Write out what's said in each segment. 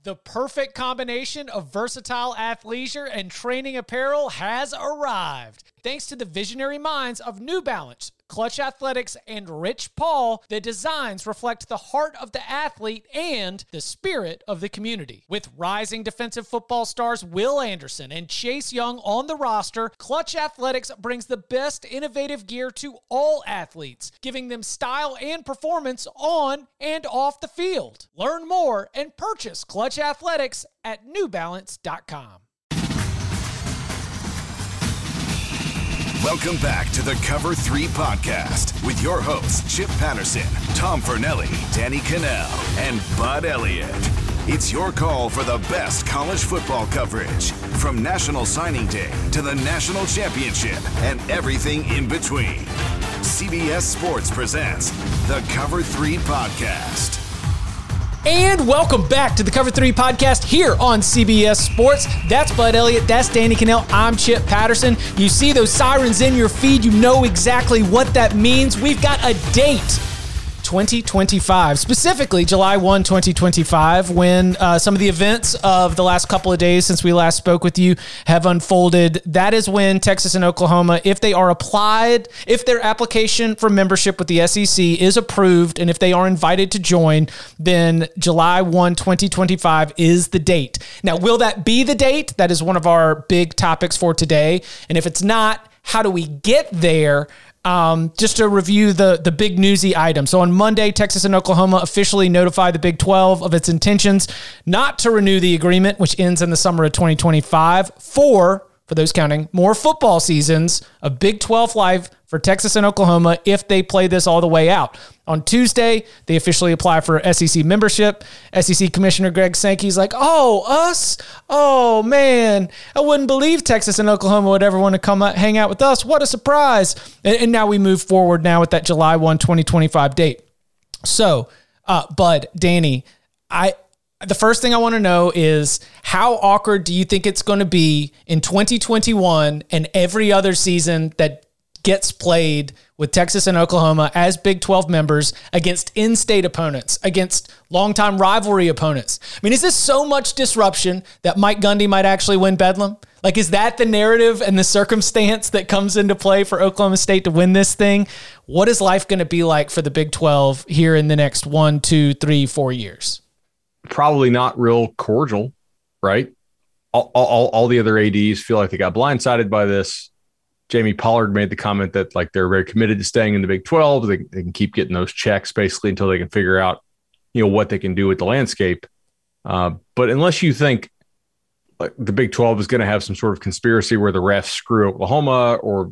The perfect combination of versatile athleisure and training apparel has arrived. Thanks to the visionary minds of New Balance, Clutch Athletics, and Rich Paul, the designs reflect the heart of the athlete and the spirit of the community. With rising defensive football stars Will Anderson and Chase Young on the roster, Clutch Athletics brings the best innovative gear to all athletes, giving them style and performance on and off the field. Learn more and purchase Clutch Athletics at newbalance.com. Welcome back to the Cover 3 podcast with your hosts, Chip Patterson, Tom Fornelli, Danny Cannell, and Bud Elliott. It's your call for the best college football coverage, from National Signing Day to the National Championship and everything in between. CBS Sports presents the Cover 3 podcast. And welcome back to the Cover 3 podcast here on CBS Sports. That's Bud Elliott. That's Danny Cannell. I'm Chip Patterson. You see those sirens in your feed. You know exactly what that means. We've got a date. 2025, specifically July 1, 2025, when some of the events of the last couple of days since we last spoke with you have unfolded. That is when Texas and Oklahoma, if their application for membership with the SEC is approved, and if they are invited to join, then July 1, 2025 is the date. Now, will that be the date? That is one of our big topics for today. And if it's not, how do we get there? Just to review the big newsy item. So on Monday, Texas and Oklahoma officially notified the Big 12 of its intentions not to renew the agreement, which ends in the summer of 2025, for those counting, more football seasons of Big 12 life for Texas and Oklahoma if they play this all the way out. On Tuesday, they officially apply for SEC membership. SEC Commissioner Greg Sankey's like, us? Oh, man, I wouldn't believe Texas and Oklahoma would ever want to come hang out with us. What a surprise. And now we move forward now with that July 1, 2025 date. So, Bud, Danny, the first thing I want to know is, how awkward do you think it's going to be in 2021 and every other season that gets played with Texas and Oklahoma as Big 12 members against in-state opponents, against longtime rivalry opponents? I mean, is this so much disruption that Mike Gundy might actually win Bedlam? Like, is that the narrative and the circumstance that comes into play for Oklahoma State to win this thing? What is life going to be like for the Big 12 here in the next 1, 2, 3, 4 years? Probably not real cordial, right? All the other ADs feel like they got blindsided by this. Jamie Pollard made the comment that, like, they're very committed to staying in the Big 12. They can keep getting those checks basically until they can figure out, what they can do with the landscape. But unless you think like the Big 12 is going to have some sort of conspiracy where the refs screw Oklahoma, or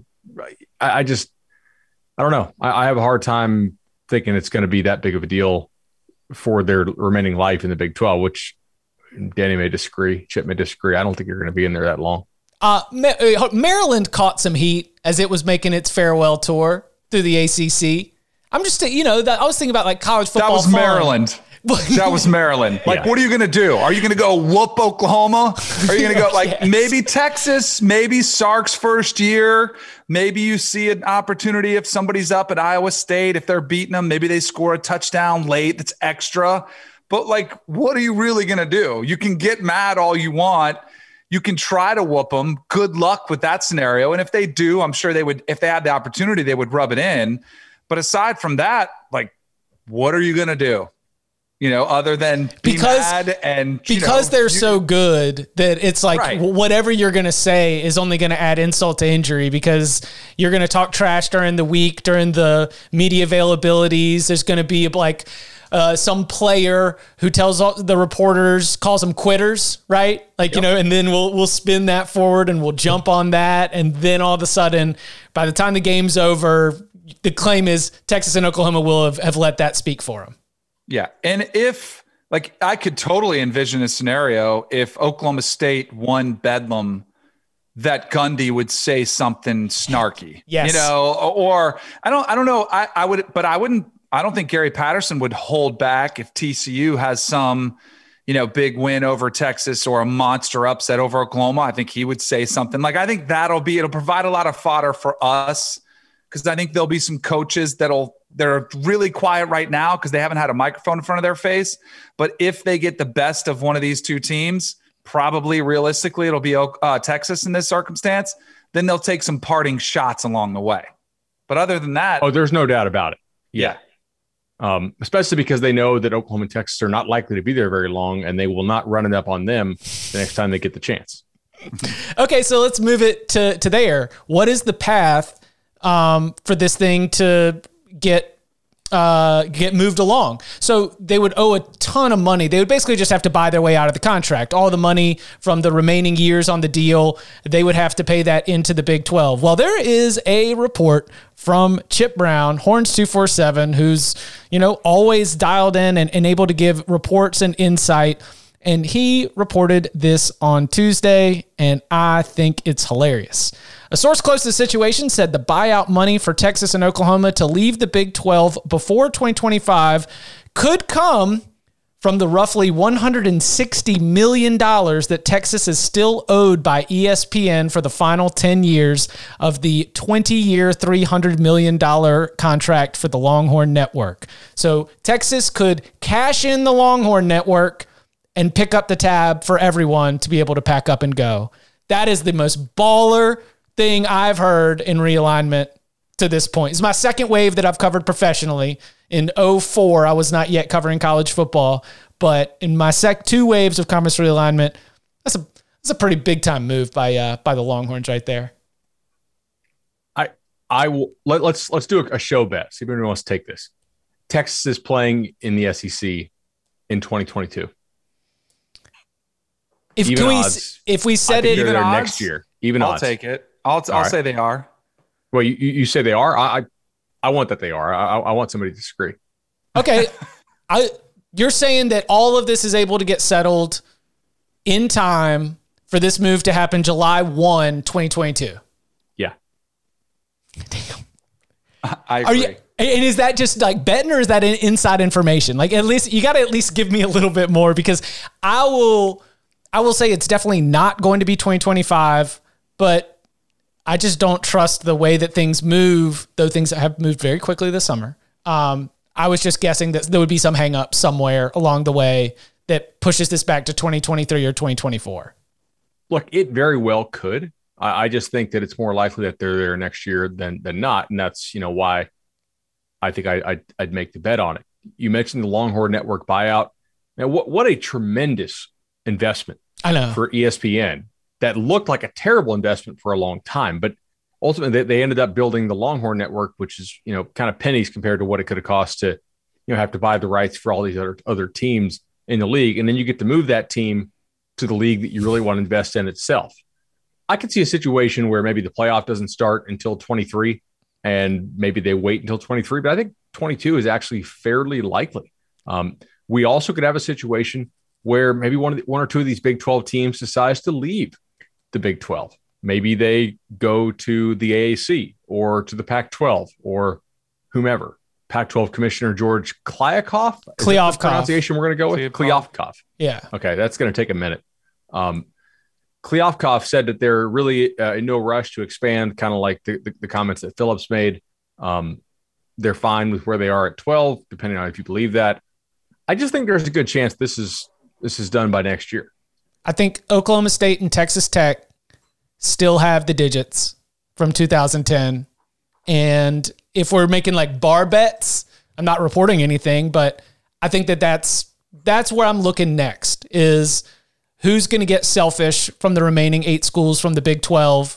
I don't know. I have a hard time thinking it's going to be that big of a deal for their remaining life in the Big 12, which Danny may disagree, Chip may disagree. I don't think you're going to be in there that long. Maryland caught some heat as it was making its farewell tour through the ACC. I'm just, I was thinking about like college football. That was Maryland. That was Maryland. Like, What are you going to do? Are you going to go whoop Oklahoma? Are you going to go Yes. Maybe Texas, maybe Sark's first year? Maybe you see an opportunity if somebody's up at Iowa State, if they're beating them, maybe they score a touchdown late that's extra. But like, what are you really going to do? You can get mad all you want. You can try to whoop them. Good luck with that scenario. And if they do, I'm sure they would, if they had the opportunity, they would rub it in. But aside from that, like, what are you going to do? Other than be mad and because they're so good that it's like, right. Whatever you're going to say is only going to add insult to injury, because you're going to talk trash during the week, during the media availabilities. There's going to be like some player who tells the reporters, calls them quitters, right? Like, Yep. and then we'll spin that forward and we'll jump on that. And then all of a sudden, by the time the game's over, the claim is Texas and Oklahoma will have let that speak for them. Yeah. And if, like, I could totally envision a scenario if Oklahoma State won Bedlam, that Gundy would say something snarky, Yes. Or I don't know. I would, but I don't think Gary Patterson would hold back if TCU has some, big win over Texas or a monster upset over Oklahoma. I think he would say something like, I think it'll provide a lot of fodder for us, because I think there'll be some coaches that'll they're really quiet right now because they haven't had a microphone in front of their face. But if they get the best of one of these two teams, probably realistically it'll be Texas in this circumstance. Then they'll take some parting shots along the way. But other than that, there's no doubt about it. Yeah. Especially because they know that Oklahoma and Texas are not likely to be there very long, and they will not run it up on them the next time they get the chance. Okay, so let's move it to there. What is the path for this thing to get moved along? So they would owe a ton of money. They would basically just have to buy their way out of the contract. All the money from the remaining years on the deal, they would have to pay that into the Big 12. Well, there is a report from Chip Brown, Horns 247, who's, always dialed in and able to give reports and insight. And he reported this on Tuesday, and I think it's hilarious. A source close to the situation said the buyout money for Texas and Oklahoma to leave the Big 12 before 2025 could come from the roughly $160 million that Texas is still owed by ESPN for the final 10 years of the 20-year, $300 million contract for the Longhorn Network. So Texas could cash in the Longhorn Network and pick up the tab for everyone to be able to pack up and go. That is the most baller thing I've heard in realignment to this point. It's my second wave that I've covered professionally. In 2004, I was not yet covering college football, but in my two waves of conference realignment, that's a pretty big time move by the Longhorns right there. I will let's do a show bet. See if anyone wants to take this. Texas is playing in the SEC in 2022. If we said it even odds next year, even I'll odds. take it. I'll say they are. Well, you say they are. I want that they are. I want somebody to disagree. Okay, you're saying that all of this is able to get settled in time for this move to happen July 1, 2022. Yeah. Damn. I agree. And is that just like betting, or is that inside information? Like, at least you got to at least give me a little bit more, because I will say it's definitely not going to be 2025, but I just don't trust the way that things move, though things have moved very quickly this summer. I was just guessing that there would be some hang up somewhere along the way that pushes this back to 2023 or 2024. Look, it very well could. I just think that it's more likely that they're there next year than not. And that's, why I think I'd make the bet on it. You mentioned the Longhorn Network buyout. Now, what a tremendous investment I know for ESPN. That looked like a terrible investment for a long time, but ultimately they ended up building the Longhorn Network, which is, kind of pennies compared to what it could have cost to, have to buy the rights for all these other teams in the league. And then you get to move that team to the league that you really want to invest in itself. I could see a situation where maybe the playoff doesn't start until 23 and maybe they wait until 23, but I think 22 is actually fairly likely. We also could have a situation where maybe one or two of these Big 12 teams decides to leave the Big 12. Maybe they go to the AAC or to the Pac-12 or whomever. Pac-12 Commissioner George Kliavkoff. Is that the pronunciation we're going to go with? Kliavkoff. Yeah. Okay, that's going to take a minute. Kliavkoff said that they're really in no rush to expand, kind of like the comments that Phillips made. They're fine with where they are at 12, depending on if you believe that. I just think there's a good chance this is done by next year. I think Oklahoma State and Texas Tech still have the digits from 2010. And if we're making like bar bets, I'm not reporting anything, but I think that's where I'm looking next, is who's going to get selfish from the remaining 8 schools from the Big 12.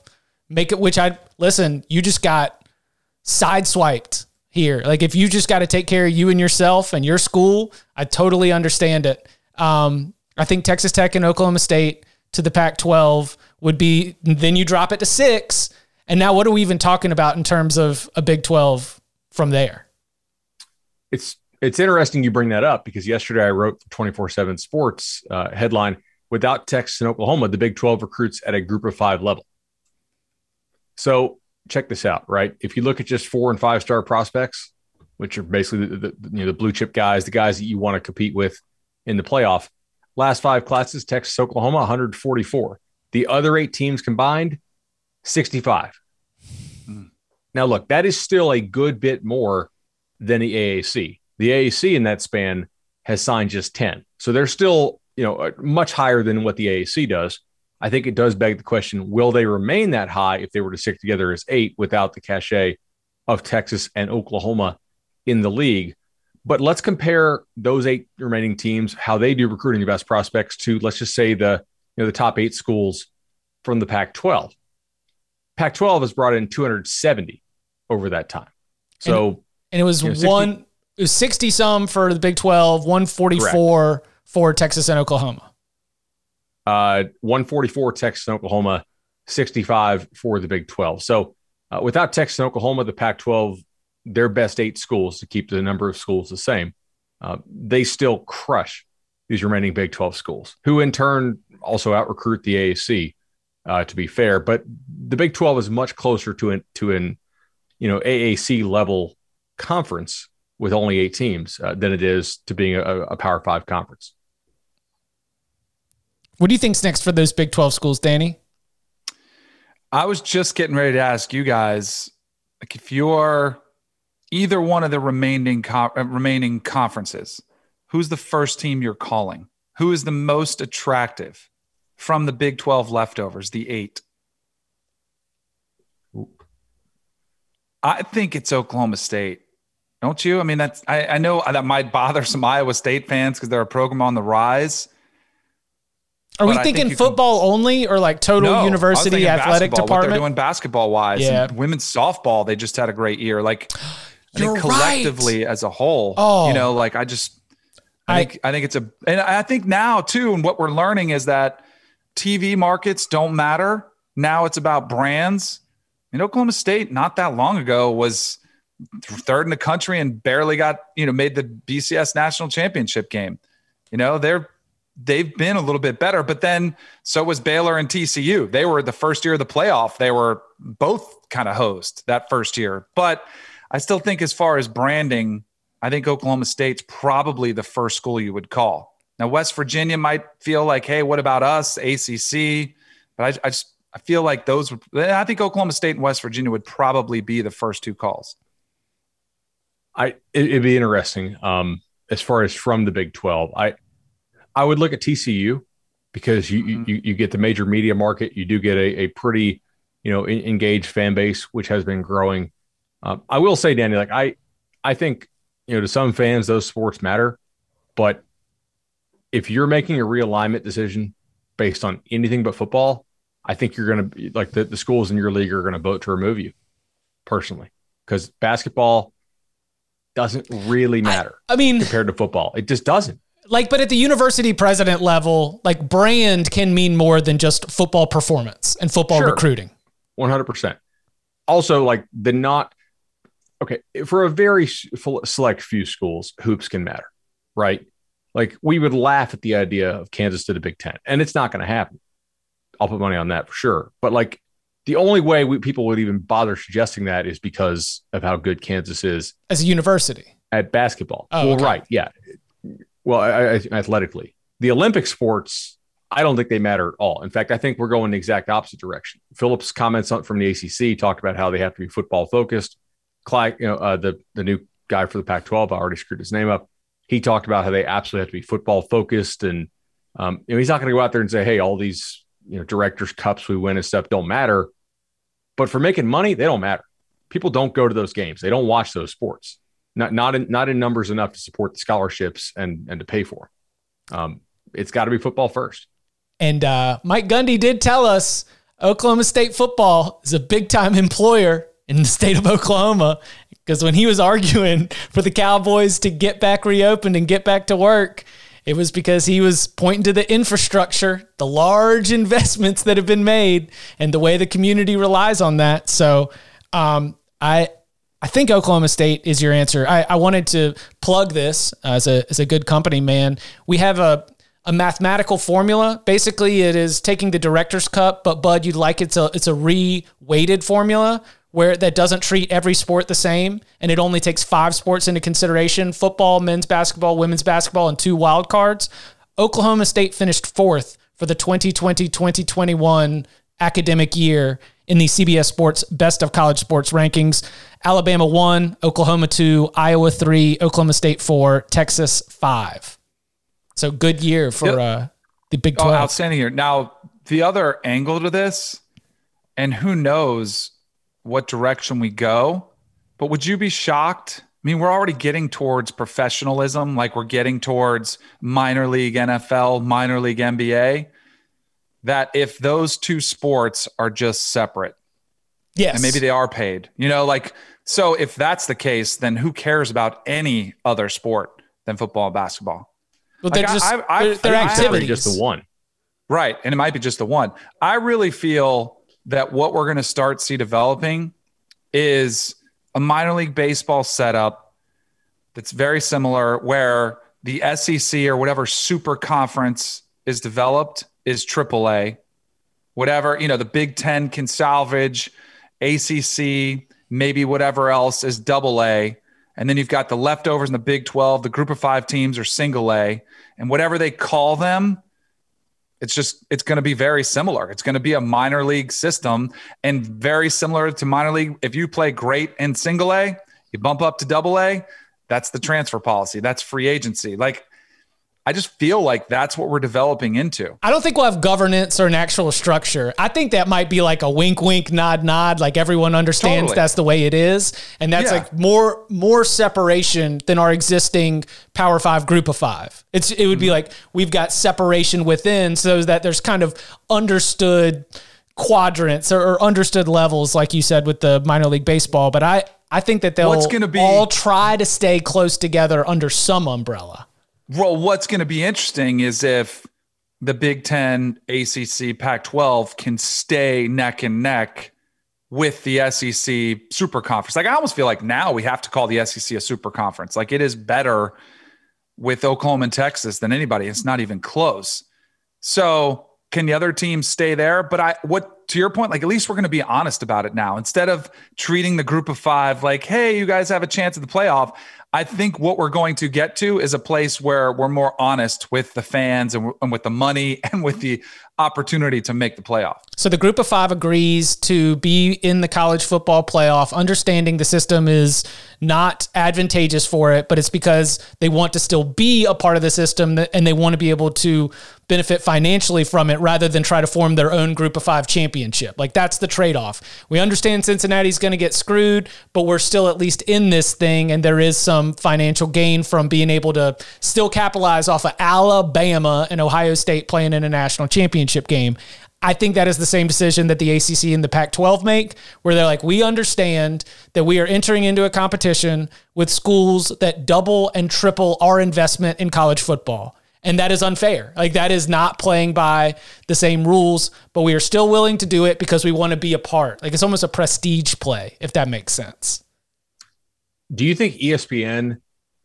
You just got sideswiped here. Like, if you just got to take care of you and yourself and your school, I totally understand it. I think Texas Tech and Oklahoma State to the Pac-12 would be, then you drop it to 6. And now what are we even talking about in terms of a Big 12 from there? It's interesting you bring that up, because yesterday I wrote for 24/7 Sports headline, without Texas and Oklahoma, the Big 12 recruits at a group of 5 level. So check this out, right? If you look at just 4- and 5-star prospects, which are basically the blue chip guys, the guys that you want to compete with in the playoff, last 5 classes, Texas, Oklahoma, 144. The other 8 teams combined, 65. Now, look, that is still a good bit more than the AAC. The AAC in that span has signed just 10. So they're still, much higher than what the AAC does. I think it does beg the question, will they remain that high if they were to stick together as 8 without the cachet of Texas and Oklahoma in the league? But let's compare those 8 remaining teams, how they do recruiting the best prospects to, let's just say, the top 8 schools from the Pac-12. Pac-12 has brought in 270 over that time. So, and it was 60 some for the Big 12, 144 correct. For Texas and Oklahoma. 144 Texas and Oklahoma, 65 for the Big 12. So without Texas and Oklahoma, the Pac-12, their best 8 schools to keep the number of schools the same, they still crush these remaining Big 12 schools, who in turn also out-recruit the AAC, to be fair. But the Big 12 is much closer to an AAC level conference with only 8 teams than it is to being a Power 5 conference. What do you think's next for those Big 12 schools, Danny? I was just getting ready to ask you guys, like, if you're either one of the remaining conferences, who's the first team you're calling? Who is the most attractive from the Big 12 leftovers, the 8? I think it's Oklahoma State. Don't you? I mean, I know that might bother some Iowa State fans because they're a program on the rise. Are we thinking football only or like total university athletic department? What they're doing basketball wise. Yeah. And women's softball, they just had a great year. Like, I think collectively as a whole, I think it's and I think now too, and what we're learning is that TV markets don't matter. Now it's about brands. And Oklahoma State, not that long ago, was 3rd in the country and barely got, made the BCS national championship game. They've been a little bit better, but then so was Baylor and TCU. They were the first year of the playoff. They were both kind of host that first year. But I still think as far as branding, I think Oklahoma State's probably the first school you would call. Now, West Virginia might feel like, hey, what about us, ACC? But I feel like I think Oklahoma State and West Virginia would probably be the first 2 calls. It'd be interesting as far as from the Big 12. I would look at TCU because you get the major media market. You do get a pretty, engaged fan base, which has been growing. I will say, Danny, like I think, to some fans, those sports matter. But if you're making a realignment decision based on anything but football, I think you're going to be like the schools in your league are going to vote to remove you personally, because basketball doesn't really matter. I mean, compared to football, it just doesn't. But at the university president level, like, brand can mean more than just football performance and football recruiting. 100%. Also, for a very select few schools, hoops can matter, right? Like, we would laugh at the idea of Kansas to the Big Ten, and it's not going to happen. I'll put money on that for sure. But the only way people would even bother suggesting that is because of how good Kansas is as a university at basketball. Oh, well, okay. Right. Yeah. Well, athletically, the Olympic sports, I don't think they matter at all. In fact, I think we're going the exact opposite direction. Phillips' comments from the ACC talked about how they have to be football focused. Clyde, the new guy for the Pac-12, I already screwed his name up. He talked about how they absolutely have to be football focused, and he's not going to go out there and say, "Hey, all these directors' cups we win and stuff don't matter." But for making money, they don't matter. People don't go to those games. They don't watch those sports. Not in numbers enough to support the scholarships and to pay for. It's got to be football first. And Mike Gundy did tell us Oklahoma State football is a big-time employer in the state of Oklahoma, because when he was arguing for the Cowboys to get back reopened and get back to work, it was because he was pointing to the infrastructure, the large investments that have been made, and the way the community relies on that. So I think Oklahoma State is your answer. I wanted to plug this as a good company, man. We have a mathematical formula. Basically, it is taking the Director's Cup, but Bud, you'd like it's a re-weighted formula where that doesn't treat every sport the same, and it only takes 5 sports into consideration: football, men's basketball, women's basketball, and 2 wild cards. Oklahoma State finished 4th for the 2020-2021 academic year in the CBS Sports Best of College Sports rankings. Alabama 1, Oklahoma 2, Iowa 3, Oklahoma State 4, Texas 5. So good year for the Big 12. Outstanding year. Now, the other angle to this, and who knows what direction we go, but would you be shocked? I mean, we're already getting towards professionalism, like we're getting towards minor league NFL, minor league NBA, that if those two sports are just separate, yes, and maybe they are paid, so if that's the case, then who cares about any other sport than football and basketball? Well, they're they're activities. Just the one. Right. And it might be just the one. I really feel that what we're going to start see developing is a minor league baseball setup that's very similar, where the SEC or whatever super conference is developed is AAA. Whatever, the Big Ten can salvage, ACC, maybe whatever else is AA. And then you've got the leftovers in the Big 12. The group of 5 teams are single A. And whatever they call them, it's going to be very similar. It's going to be a minor league system, and very similar to minor league. If you play great in single A, you bump up to AA. That's the transfer policy. That's free agency. I just feel like that's what we're developing into. I don't think we'll have governance or an actual structure. I think that might be like a wink, wink, nod, nod. Like everyone understands That's the way it is. And that's like more separation than our existing Power 5 group of 5. It would be like we've got separation within, so that there's kind of understood quadrants or understood levels, like you said, with the minor league baseball. But I think that they'll all try to stay close together under some umbrella. Well, what's going to be interesting is if the Big Ten, ACC, Pac-12 can stay neck and neck with the SEC super conference. I almost feel like now we have to call the SEC a super conference. It is better with Oklahoma and Texas than anybody. It's not even close. So can the other teams stay there? But to your point, at least we're going to be honest about it now. Instead of treating the group of 5 like, hey, you guys have a chance at the playoff, I think what we're going to get to is a place where we're more honest with the fans and with the money and with the opportunity to make the playoff. So the group of 5 agrees to be in the college football playoff, understanding the system is not advantageous for it, but it's because they want to still be a part of the system and they want to be able to benefit financially from it rather than try to form their own group of 5 championship. That's the trade-off. We understand Cincinnati's going to get screwed, but we're still at least in this thing, and there is some financial gain from being able to still capitalize off of Alabama and Ohio State playing in a national championship game. I think that is the same decision that the ACC and the Pac-12 make, where they're like, we understand that we are entering into a competition with schools that double and triple our investment in college football. And that is unfair. That is not playing by the same rules, but we are still willing to do it because we want to be a part. It's almost a prestige play, if that makes sense. Do you think ESPN,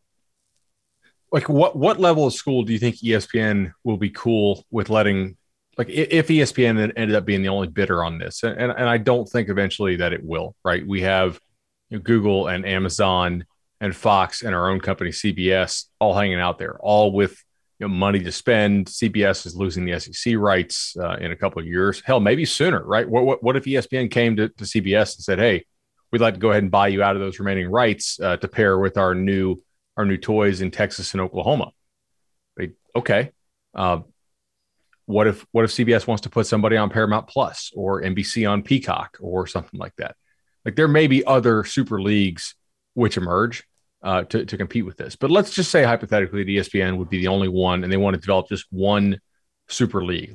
what level of school do you think ESPN will be cool with letting, if ESPN ended up being the only bidder on this? And I don't think eventually that it will, right? We have Google and Amazon and Fox and our own company, CBS, all hanging out there, all with money to spend. CBS is losing the SEC rights in a couple of years. Hell, maybe sooner, right? What if ESPN came to CBS and said, hey, we'd like to go ahead and buy you out of those remaining rights to pair with our new toys in Texas and Oklahoma? Okay. What if CBS wants to put somebody on Paramount Plus or NBC on Peacock or something like that? There may be other super leagues which emerge to compete with this. But let's just say hypothetically the ESPN would be the only one and they want to develop just one super league.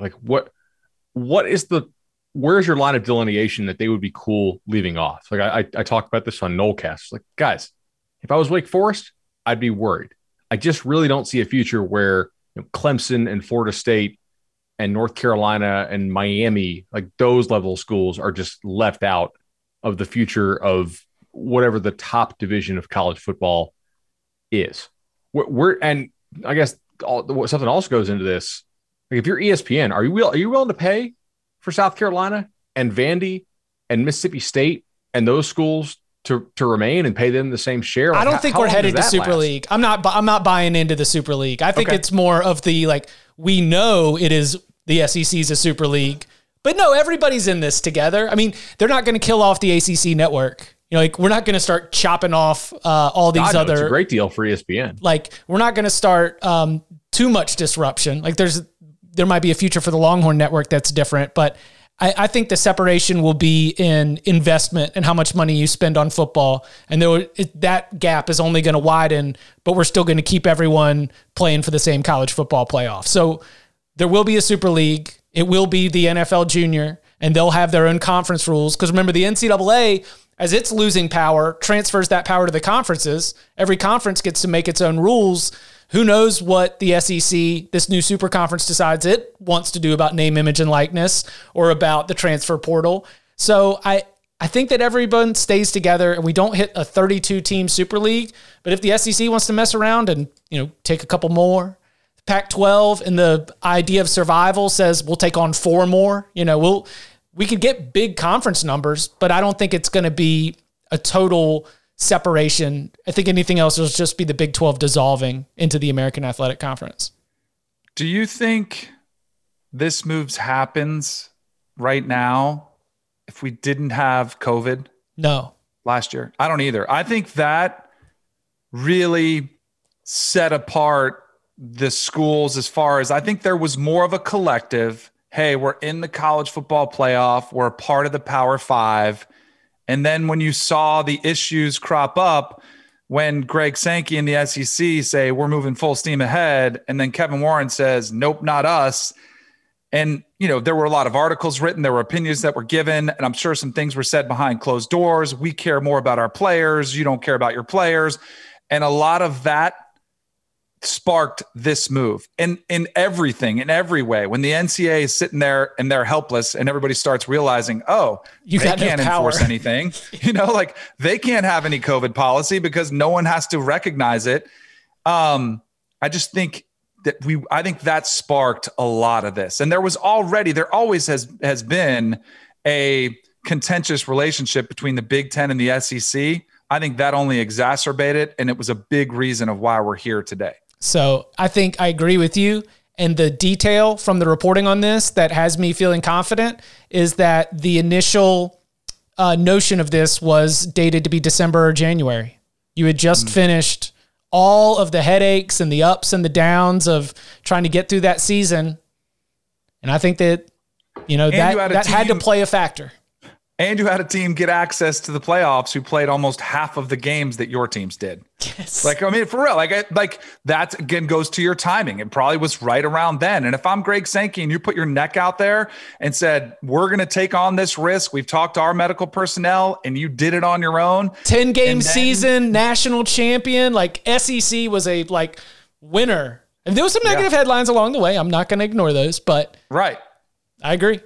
Where's your line of delineation that they would be cool leaving off? I talked about this on Nolecast. Guys, if I was Wake Forest, I'd be worried. I just really don't see a future where Clemson and Florida State and North Carolina and Miami, those level schools are just left out of the future of whatever the top division of college football is. And I guess something else goes into this. If you're ESPN, are you willing to pay for South Carolina and Vandy and Mississippi State and those schools to remain and pay them the same share? I don't think we're headed to Super League. I'm not buying into the Super League. I think it's more of the we know it is the SEC is a Super League, But no, everybody's in this together. I mean, they're not going to kill off the ACC network. You know, like we're not going to start chopping off all these other. It's a great deal for ESPN. Like we're not going to start too much disruption. Like there might be a future for the Longhorn Network that's different, but I think the separation will be in investment and how much money you spend on football. And that gap is only going to widen, but we're still going to keep everyone playing for the same college football playoff. So there will be a Super League. It will be the NFL Junior, and they'll have their own conference rules. Because remember, the NCAA, as it's losing power, transfers that power to the conferences. Every conference gets to make its own rules. Who knows what the SEC, this new super conference, decides it wants to do about name, image, and likeness or about the transfer portal. So I think that everyone stays together and we don't hit a 32-team Super League. But if the SEC wants to mess around and, take a couple more, Pac-12 and the idea of survival says we'll take on 4 more. We could get big conference numbers, but I don't think it's going to be a total separation. I think anything else will just be the Big 12 dissolving into the American Athletic Conference. Do you think this moves happens right now if we didn't have COVID? No. Last year? I don't either. I think that really set apart the schools as far as I think there was more of a collective. Hey, we're in the college football playoff. We're a part of the Power Five. And then when you saw the issues crop up, when Greg Sankey and the SEC say, we're moving full steam ahead, and then Kevin Warren says, nope, not us. And, there were a lot of articles written, there were opinions that were given, and I'm sure some things were said behind closed doors. We care more about our players. You don't care about your players. And a lot of that sparked this move in everything, in every way. When the NCAA is sitting there and they're helpless and everybody starts realizing, they can't enforce anything, like they can't have any COVID policy because no one has to recognize it. I just think I think that sparked a lot of this. And there always has been a contentious relationship between the Big Ten and the SEC. I think that only exacerbated it. And it was a big reason of why we're here today. So I think I agree with you. And the detail from the reporting on this that has me feeling confident is that the initial notion of this was dated to be December or January. You had just finished all of the headaches and the ups and the downs of trying to get through that season. And I think that, that had to play a factor. And you had a team get access to the playoffs who played almost half of the games that your teams did. Yes. For real, like that again goes to your timing. It probably was right around then. And if I'm Greg Sankey and you put your neck out there and said, we're going to take on this risk. We've talked to our medical personnel and you did it on your own. 10-game season, national champion, SEC was a winner. And there was some negative headlines along the way. I'm not going to ignore those, but right. I agree.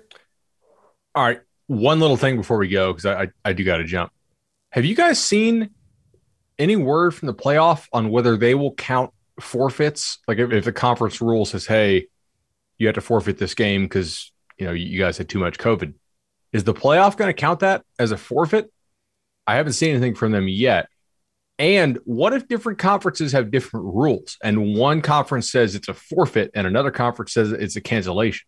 All right. One little thing before we go, because I do got to jump. Have you guys seen any word from the playoff on whether they will count forfeits? Like if the conference rule says, hey, you have to forfeit this game because, you guys had too much COVID. Is the playoff going to count that as a forfeit? I haven't seen anything from them yet. And what if different conferences have different rules and one conference says it's a forfeit and another conference says it's a cancellation?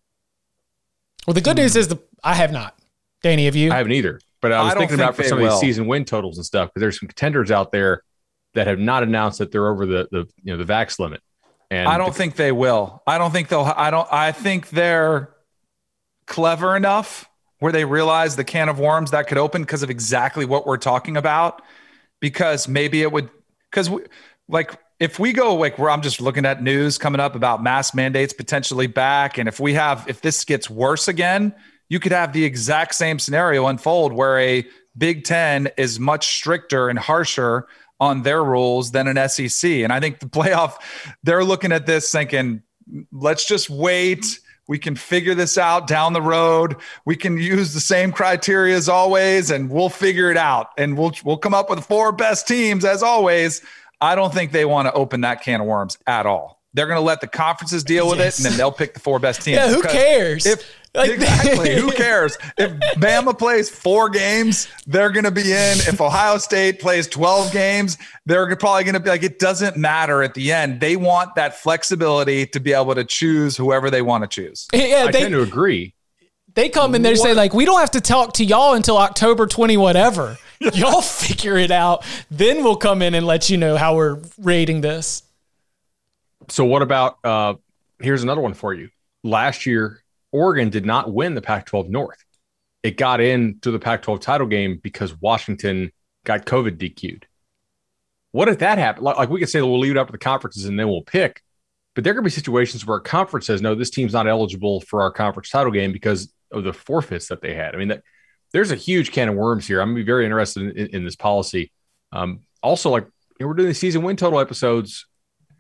Well, the good news is I have not. Danny, have you? I haven't either. But I was thinking about for some of these season win totals and stuff, because there's some contenders out there that have not announced that they're over the vax limit. And I don't think they will. I don't think they'll. I think they're clever enough where they realize the can of worms that could open because of exactly what we're talking about. Because maybe it would. Because if we go where I'm just looking at news coming up about mask mandates potentially back, and if this gets worse again, you could have the exact same scenario unfold where a Big Ten is much stricter and harsher on their rules than an SEC. And I think the playoff, they're looking at this thinking, let's just wait. We can figure this out down the road. We can use the same criteria as always, and we'll figure it out. And we'll come up with the 4 best teams as always. I don't think they want to open that can of worms at all. They're going to let the conferences deal with it, and then they'll pick the 4 best teams. Yeah, who cares? Exactly. Who cares? If Bama plays 4 games, they're going to be in. If Ohio State plays 12 games, they're probably going to be it doesn't matter at the end. They want that flexibility to be able to choose whoever they want to choose. I tend to agree. They come in there and say, like, we don't have to talk to y'all until October 20 whatever. Y'all figure it out. Then we'll come in and let you know how we're rating this. So what about here's another one for you. Last year, Oregon did not win the Pac-12 North. It got into the Pac-12 title game because Washington got COVID DQ'd. What if that happened? Like we could say, we'll leave it up to the conferences and then we'll pick. But there could be situations where a conference says, no, this team's not eligible for our conference title game because of the forfeits that they had. I mean, there's a huge can of worms here. I'm going to be very interested in this policy. Also, like, we're doing the season win total episodes.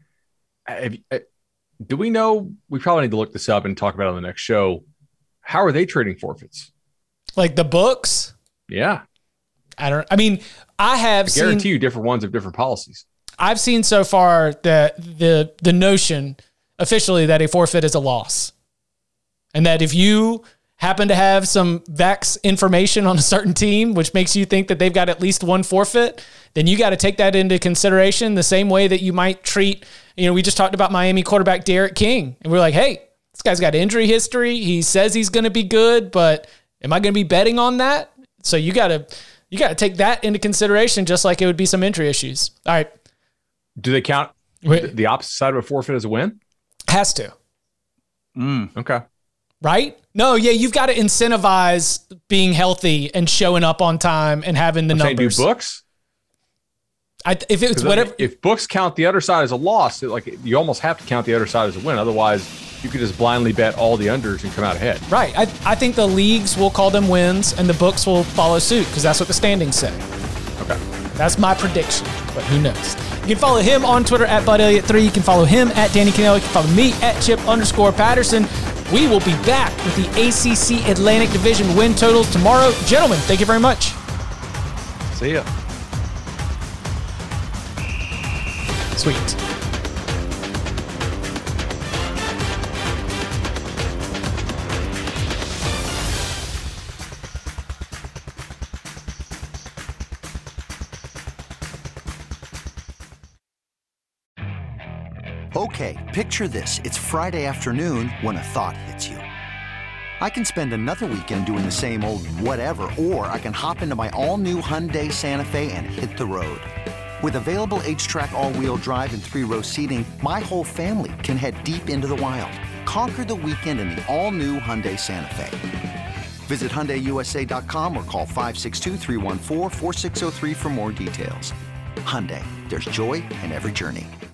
Do we know? We probably need to look this up and talk about it on the next show. How are they trading forfeits? Like the books? Yeah. I guarantee you different ones have different policies. I've seen so far that the notion officially that a forfeit is a loss. And that if you happen to have some Vax information on a certain team, which makes you think that they've got at least one forfeit, then you got to take that into consideration the same way that you might treat, we just talked about Miami quarterback Derek King. And we're like, hey, this guy's got injury history. He says he's going to be good, but am I going to be betting on that? So you got to take that into consideration, just like it would be some injury issues. All right. Do they count the opposite side of a forfeit as a win? Has to. Okay. Right? No, yeah, you've got to incentivize being healthy and showing up on time and having the numbers. Do books? If it's whatever. If books count the other side as a loss, you almost have to count the other side as a win. Otherwise, you could just blindly bet all the unders and come out ahead. Right. I think the leagues will call them wins and the books will follow suit because that's what the standings say. Okay. That's my prediction, but who knows? You can follow him on Twitter at BudElliott3. You can follow him at Danny Cannell. You can follow me at Chip_Patterson. We will be back with the ACC Atlantic Division win totals tomorrow. Gentlemen, thank you very much. See ya. Sweet. Okay, picture this. It's Friday afternoon when a thought hits you. I can spend another weekend doing the same old whatever, or I can hop into my all-new Hyundai Santa Fe and hit the road. With available H-Track all-wheel drive and 3-row seating, my whole family can head deep into the wild. Conquer the weekend in the all-new Hyundai Santa Fe. Visit HyundaiUSA.com or call 562-314-4603 for more details. Hyundai, there's joy in every journey.